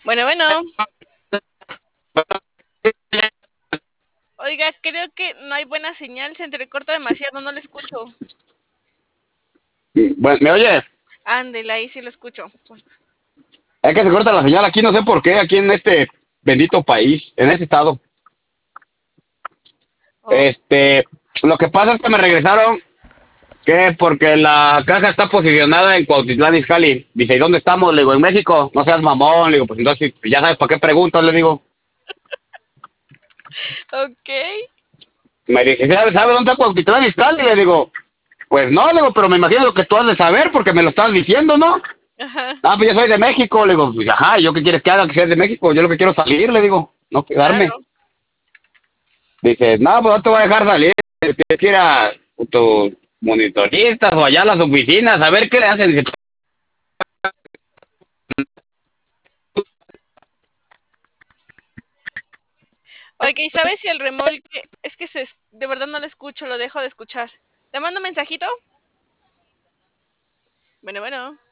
Bueno, bueno. Oiga, creo que no hay buena señal, se entrecorta demasiado, no lo escucho. Bueno, ¿me oye? Ándele, ahí sí lo escucho. Es que se corta la señal aquí, no sé por qué, aquí en este bendito país, en este estado. Oh, Este, lo que pasa es que me regresaron, que porque la caja está posicionada en Cuautitlán Izcalli. Dice, ¿y dónde estamos? Le digo, en México, no seas mamón. Le digo, pues entonces ya sabes para qué preguntas, le digo. ok. Me dice, ¿sabe dónde está Cuautitlán Izcalli? Le digo, pues no, le digo, pero me imagino lo que tú has de saber porque me lo estás diciendo, ¿no? Ajá, Ah, pues yo soy de México, le digo, pues ajá, ¿yo qué quieres que haga que seas de México? Yo lo que quiero es salir, le digo, no quedarme. claro. Dice, no, pues no te voy a dejar salir, tienes que ir a tus monitoristas o allá a las oficinas a ver qué le hacen. Dice, Oiga, ¿y sabes si el remolque... Es que de verdad no lo escucho, lo dejo de escuchar. ¿Le mando un mensajito? Bueno, bueno.